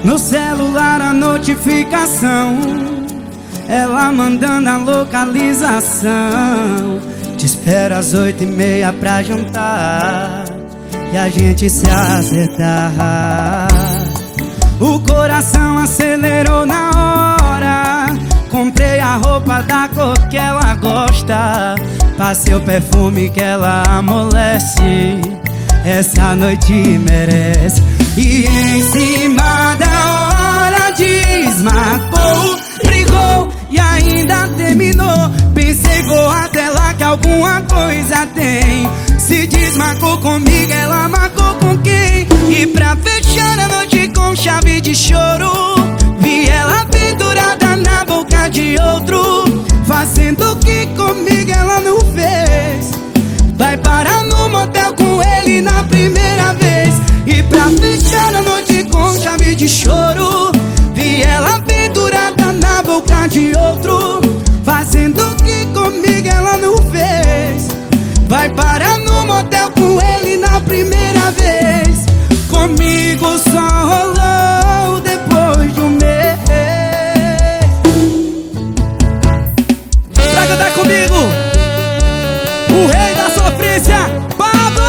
No celular a notificação, ela mandando a localização. Te espero às 8h30 pra jantar e a gente se acertar. O coração acelerou na hora. Comprei a roupa da cor que ela gosta, passei o perfume que ela amolece. Essa noite merece. E em cima da hora desmarcou, brigou e ainda terminou. Pensei, vou até lá que alguma coisa tem. Se desmarcou comigo, ela marcou com quem? E pra fechar a noite com chave de choro, vi ela pendurada na boca de outro, fazendo o que comigo ela não fez. Vai parar no motel com ele na primeira vez. E pra fechar a noite com chave de choro, vi ela pendurada na boca de outro, fazendo o que comigo ela não fez. Vai parar no motel com ele na primeira vez. Comigo só rolou depois de um mês. Pra cantar comigo, o rei da sofrência, Pablo!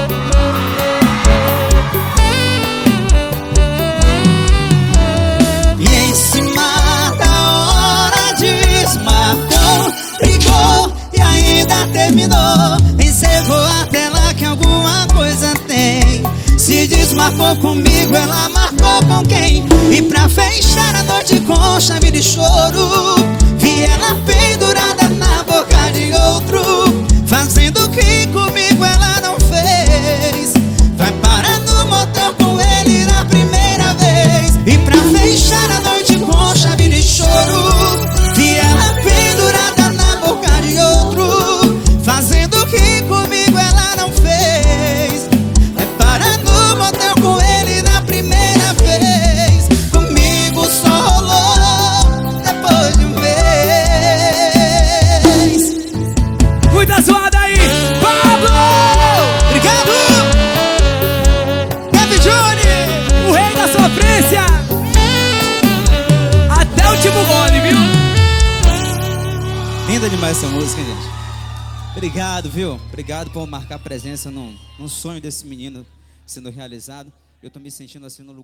E em cima da hora desmarcou, brigou e ainda terminou. Encerrou até lá que alguma coisa tem. Se desmarcou comigo, ela marcou com quem? E pra fechar a noite com chave de choro, vi ela pendurada na boca de outro, fazendo o que comigo ela não fez. Vai parar no motel com ele na primeira vez. E pra fechar a noite com chave de choro, vi ela pendurada na boca de outro, fazendo o que comigo ela não fez. Vai parar no motel com ele na primeira vez. Comigo só rolou depois de um mês. Muita zoada aí, Pablo! Obrigado! Kevin Júnior, O rei da sofrência, até o último gole, viu? Linda demais essa música, gente. Obrigado, viu? Obrigado por marcar presença num sonho desse menino sendo realizado. Eu tô me sentindo assim no lugar.